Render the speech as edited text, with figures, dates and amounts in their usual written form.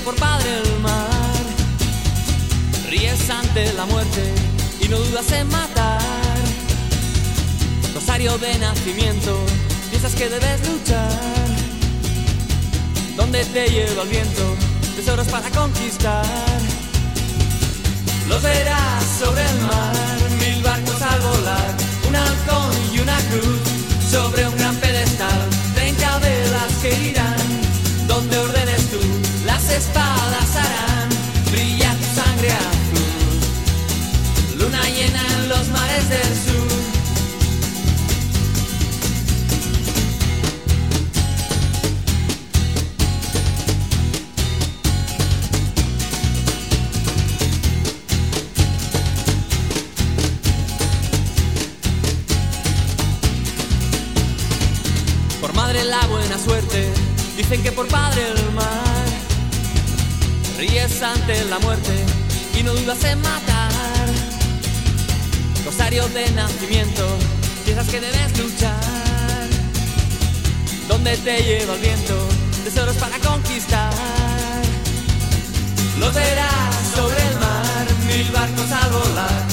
que por padre el mar. Ríes ante la muerte y no dudas en matar. Rosario de nacimiento, piensas que debes luchar. ¿Dónde te lleva el viento? Tesoros para conquistar. Los verás sobre el mar, 1000 barcos al volar, un halcón y una cruz sobre un gran pedestal, 30 velas que irán donde ordenes tú, las espadas harán brillar tu sangre azul, luna llena en los mares del sur. Por madre la buena suerte, dicen que por padre el mar. Ríes ante la muerte y no dudas en matar. Rosario de nacimiento, piensas que debes luchar. ¿Dónde te lleva el viento? Tesoros para conquistar. Los verás sobre el mar, 1000 barcos al volar,